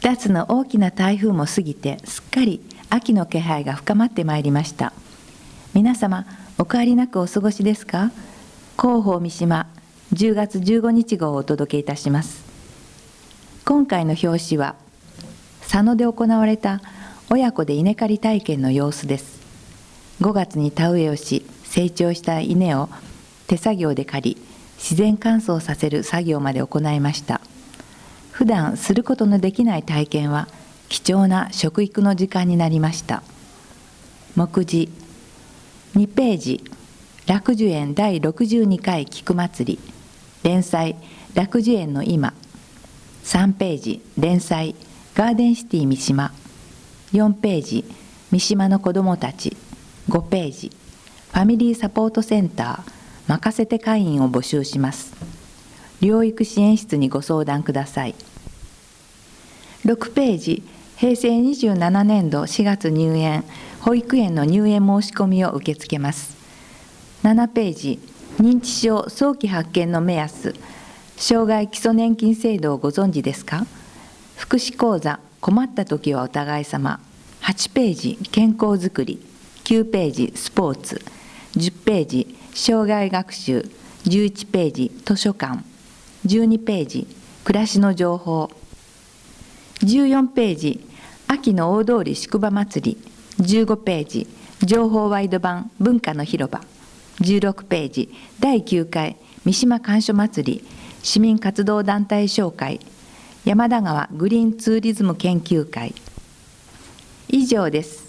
2つの大きな台風も過ぎて、すっかり秋の気配が深まってまいりました。皆様、お変わりなくお過ごしですか？広報三島10月15日号をお届けいたします。今回の表紙は、佐野で行われた親子で稲刈り体験の様子です。5月に田植えをし、成長した稲を手作業で刈り、自然乾燥させる作業まで行いました。普段することのできない体験は貴重な食育の時間になりました。目次2ページ、楽寿園第62回菊祭り連載楽寿園の今。3ページ、連載ガーデンシティ三島。4ページ、三島の子どもたち。5ページ、ファミリーサポートセンター任せて会員を募集します。療育支援室にご相談ください。6ページ、平成27年度4月入園、保育園の入園申し込みを受け付けます。7ページ、認知症早期発見の目安、障害基礎年金制度をご存知ですか？福祉講座、困った時はお互い様。8ページ、健康づくり。9ページ、スポーツ。10ページ、障害学習。11ページ、図書館。12ページ、暮らしの情報。14ページ、秋の大通り宿場祭り。15ページ、情報ワイド版文化の広場。16ページ、第9回三島甘書祭り市民活動団体紹介、山田川グリーンツーリズム研究会。以上です。